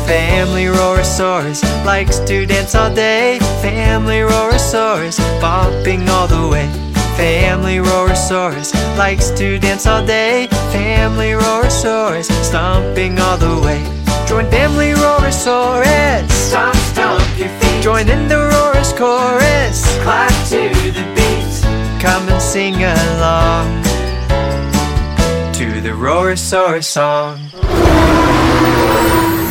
Family Rorosaurus likes to dance all day. Family Rorosaurus bopping all the way. Family Rorosaurus likes to dance all day. Family Rorosaurus stomping all the way. Join Family Rorosaurus, Stomp, stomp your feet. join in the Rorus chorus. Clap to the beat. Come and sing along to the Rorosaurus song.